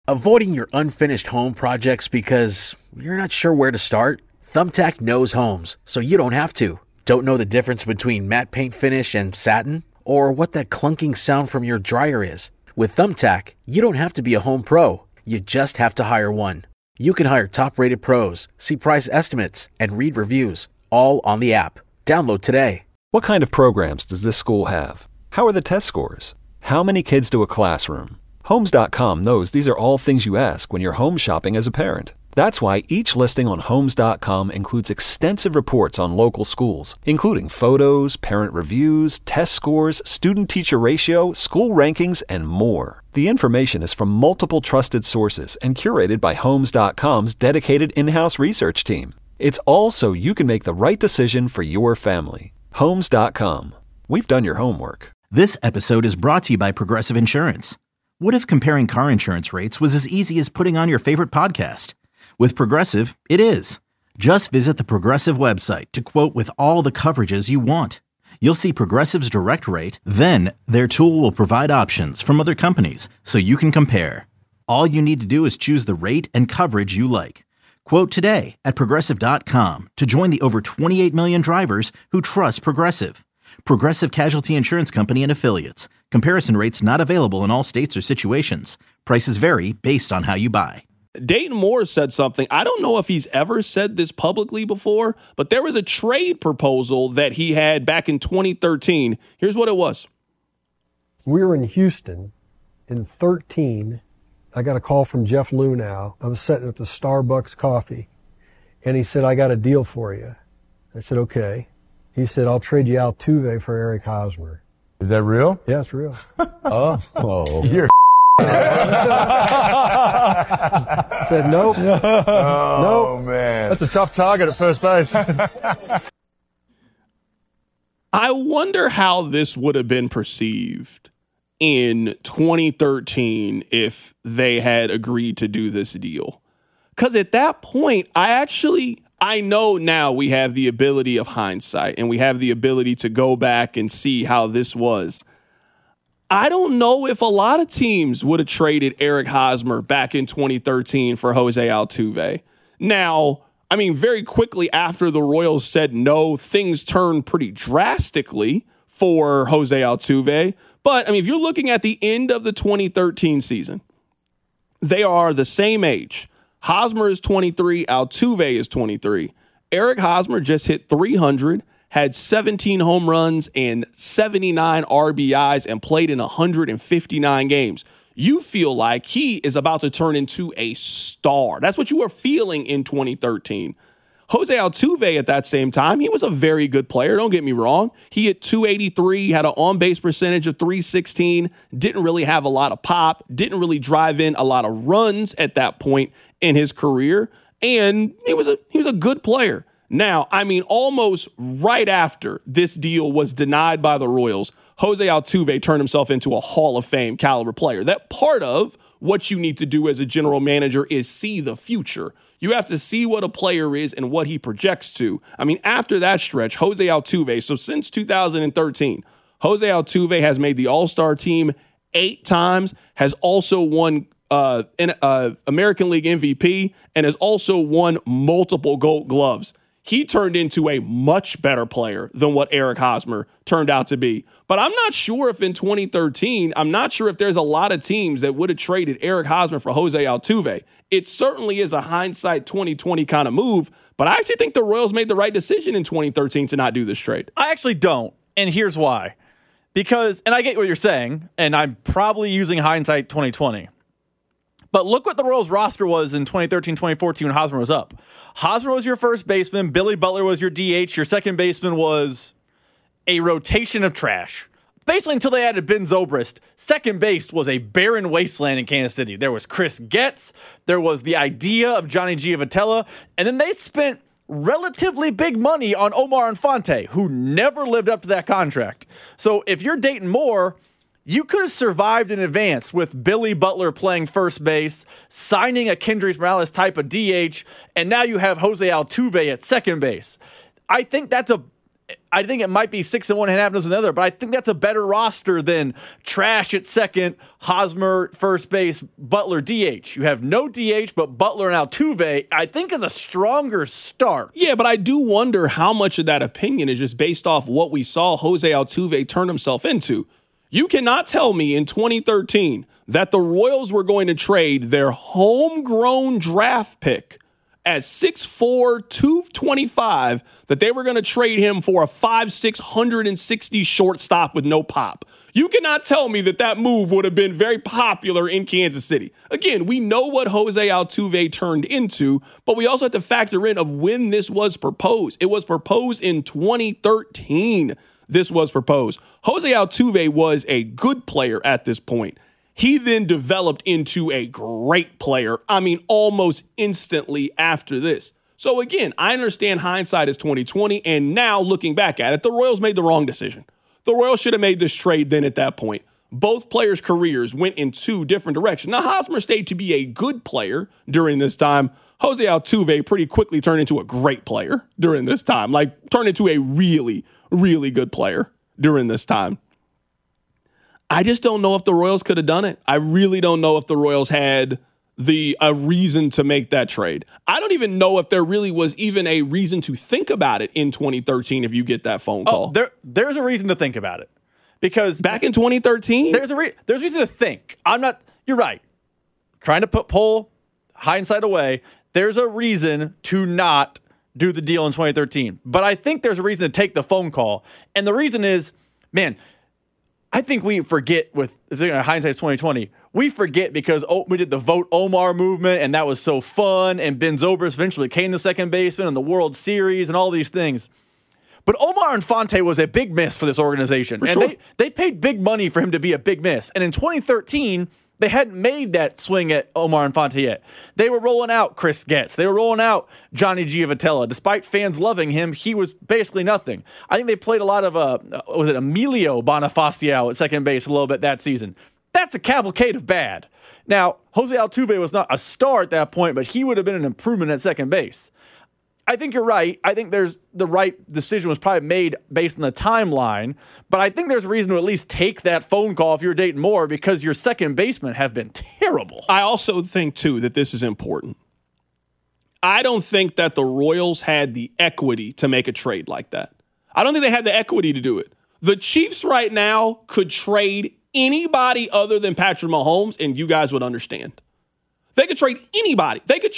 Avoiding your unfinished home projects because you're not sure where to start? Thumbtack knows homes, so you don't have to. Don't know the difference between matte paint finish and satin? Or what that clunking sound from your dryer is? With Thumbtack, you don't have to be a home pro. You just have to hire one. You can hire top-rated pros, see price estimates, and read reviews, all on the app. Download today. What kind of programs does this school have? How are the test scores? How many kids do a classroom? Homes.com knows these are all things you ask when you're home shopping as a parent. That's why each listing on Homes.com includes extensive reports on local schools, including photos, parent reviews, test scores, student-teacher ratio, school rankings, and more. The information is from multiple trusted sources and curated by Homes.com's dedicated in-house research team. It's all so you can make the right decision for your family. Homes.com. We've done your homework. This episode is brought to you by Progressive Insurance. What if comparing car insurance rates was as easy as putting on your favorite podcast? With Progressive, it is. Just visit the Progressive website to quote with all the coverages you want. You'll see Progressive's direct rate, then their tool will provide options from other companies so you can compare. All you need to do is choose the rate and coverage you like. Quote today at Progressive.com to join the over 28 million drivers who trust Progressive. Progressive Casualty Insurance Company and Affiliates. Comparison rates not available in all states or situations. Prices vary based on how you buy. Dayton Moore said something. I don't know if he's ever said this publicly before, but there was a trade proposal that he had back in 2013. Here's what it was. We were in Houston in 2013. I got a call from Jeff Luhnow. I was sitting at the Starbucks coffee, and he said, I got a deal for you. I said, okay. He said, I'll trade you Altuve for Eric Hosmer. Is that real? Yeah, it's real. Oh. You're said, nope. Oh, nope. Man. That's a tough target at first base. I wonder how this would have been perceived in 2013 if they had agreed to do this deal. Because at that point, I know now we have the ability of hindsight and we have the ability to go back and see how this was. I don't know if a lot of teams would have traded Eric Hosmer back in 2013 for Jose Altuve. Now, I mean, very quickly after the Royals said no, things turned pretty drastically for Jose Altuve. But, I mean, if you're looking at the end of the 2013 season, they are the same age. Hosmer is 23, Altuve is 23. Eric Hosmer just hit 300, had 17 home runs and 79 RBIs and played in 159 games. You feel like he is about to turn into a star. That's what you were feeling in 2013. Jose Altuve at that same time, he was a very good player. Don't get me wrong. He hit 283, had an on-base percentage of 316, didn't really have a lot of pop, didn't really drive in a lot of runs at that point in his career, and he was a good player. Now, I mean, almost right after this deal was denied by the Royals, Jose Altuve turned himself into a Hall of Fame caliber player. That part of what you need to do as a general manager is see the future. You have to see what a player is and what he projects to. I mean, after that stretch, Jose Altuve, so since 2013, Jose Altuve has made the All-Star team 8 times, has also won American League MVP, and has also won multiple Gold Gloves. He turned into a much better player than what Eric Hosmer turned out to be. But I'm not sure if in 2013, I'm not sure if there's a lot of teams that would have traded Eric Hosmer for Jose Altuve. It certainly is a hindsight 2020 kind of move, but I actually think the Royals made the right decision in 2013 to not do this trade. I actually don't, and here's why. Because, and I get what you're saying, and I'm probably using hindsight 2020. But look what the Royals roster was in 2013, 2014 when Hosmer was up. Hosmer was your first baseman. Billy Butler was your DH. Your second baseman was a rotation of trash. Basically, until they added Ben Zobrist, second base was a barren wasteland in Kansas City. There was Chris Getz. There was the idea of Johnny Giavotella. And then they spent relatively big money on Omar Infante, who never lived up to that contract. So if you're Dayton Moore, you could have survived in advance with Billy Butler playing first base, signing a Kendrys Morales type of DH, and now you have Jose Altuve at second base. I think that's I think it might be 6-1 and half dozen the other, but I think that's a better roster than Trash at second, Hosmer first base, Butler DH. You have no DH, but Butler and Altuve, I think, is a stronger start. Yeah, but I do wonder how much of that opinion is just based off what we saw Jose Altuve turn himself into. You cannot tell me in 2013 that the Royals were going to trade their homegrown draft pick at 6'4", 225, that they were going to trade him for a 5'6", 160 shortstop with no pop. You cannot tell me that that move would have been very popular in Kansas City. Again, we know what Jose Altuve turned into, but we also have to factor in of when this was proposed. It was proposed in 2013. This was proposed. Jose Altuve was a good player at this point. He then developed into a great player, almost instantly after this. So again, I understand hindsight is 20/20, and now looking back at it, the Royals made the wrong decision. The Royals should have made this trade then at that point. Both players' careers went in two different directions. Now, Hosmer stayed to be a good player during this time. Jose Altuve pretty quickly turned into a great player during this time, turned into a really, really good player during this time. I just don't know if the Royals could have done it. I really don't know if the Royals had a reason to make that trade. I don't even know if there really was even a reason to think about it in 2013 if you get that phone call. There's a reason to think about it. Because back in 2013? There's reason to think. You're right. Trying to pull hindsight away. There's a reason to not do the deal in 2013. But I think there's a reason to take the phone call. And the reason is, man, I think we forget with hindsight's 2020. We forget because we did the Vote Omar movement, and that was so fun. And Ben Zobrist eventually became the second baseman in the World Series and all these things. But Omar Infante was a big miss for this organization. For sure. They paid big money for him to be a big miss. And in 2013, they hadn't made that swing at Omar Infante yet. They were rolling out Chris Getz. They were rolling out Johnny Giavotella. Despite fans loving him, he was basically nothing. I think they played a lot of, Emilio Bonifacio at second base a little bit that season. That's a cavalcade of bad. Now, Jose Altuve was not a star at that point, but he would have been an improvement at second base. I think you're right. I think the right decision was probably made based on the timeline, but I think there's a reason to at least take that phone call if you're Dayton Moore because your second basemen have been terrible. I also think, too, that this is important. I don't think that the Royals had the equity to make a trade like that. I don't think they had the equity to do it. The Chiefs right now could trade anybody other than Patrick Mahomes, and you guys would understand. They could trade anybody. They could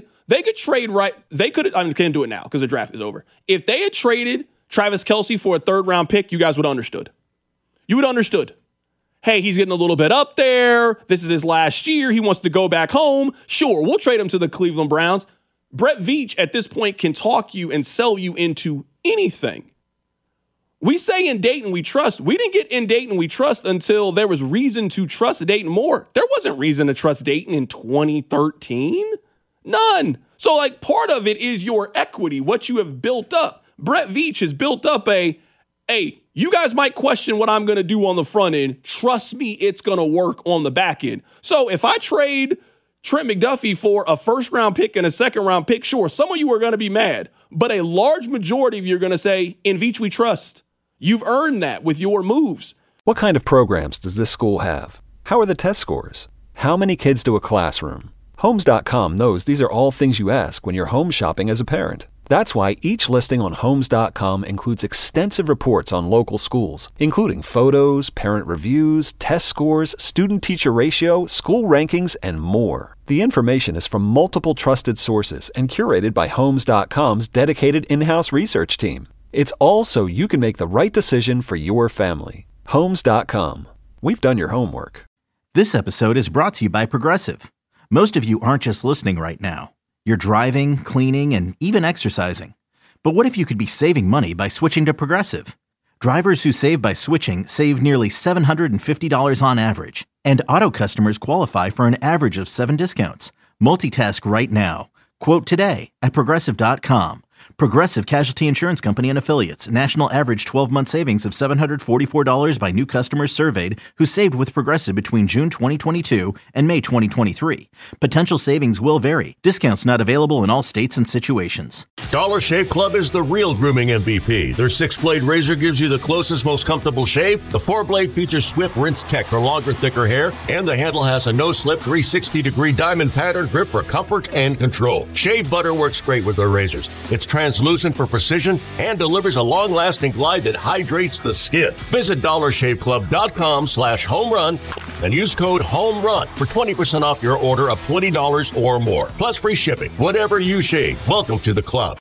can't do it now because the draft is over. If they had traded Travis Kelce for a third-round pick, you guys would have understood. You would have understood. Hey, he's getting a little bit up there. This is his last year. He wants to go back home. Sure, we'll trade him to the Cleveland Browns. Brett Veach at this point can talk you and sell you into anything. We say in Dayton we trust. We didn't get in Dayton we trust until there was reason to trust Dayton more. There wasn't reason to trust Dayton in 2013. None. So, part of it is your equity, what you have built up. Brett Veach has built up you guys might question what I'm going to do on the front end. Trust me, it's going to work on the back end. So, if I trade Trent McDuffie for a first-round pick and a second-round pick, sure, some of you are going to be mad. But a large majority of you are going to say, in Veach we trust. You've earned that with your moves. What kind of programs does this school have? How are the test scores? How many kids do a classroom? Homes.com knows these are all things you ask when you're home shopping as a parent. That's why each listing on Homes.com includes extensive reports on local schools, including photos, parent reviews, test scores, student-teacher ratio, school rankings, and more. The information is from multiple trusted sources and curated by Homes.com's dedicated in-house research team. It's all so you can make the right decision for your family. Homes.com. We've done your homework. This episode is brought to you by Progressive. Most of you aren't just listening right now. You're driving, cleaning, and even exercising. But what if you could be saving money by switching to Progressive? Drivers who save by switching save nearly $750 on average. And auto customers qualify for an average of 7 discounts. Multitask right now. Quote today at Progressive.com. Progressive Casualty Insurance Company and Affiliates. National average 12-month savings of $744 by new customers surveyed who saved with Progressive between June 2022 and May 2023. Potential savings will vary. Discounts not available in all states and situations. Dollar Shave Club is the real grooming MVP. Their 6-blade razor gives you the closest, most comfortable shave. The 4-blade features Swift Rinse Tech for longer, thicker hair. And the handle has a no-slip 360-degree diamond pattern grip for comfort and control. Shave butter works great with their razors. It's translucent for precision and delivers a long-lasting glide that hydrates the skin. Visit DollarShaveClub.com/homerun and use code HOMERUN for 20% off your order of $20 or more. Plus free shipping. Whatever you shave, welcome to the club.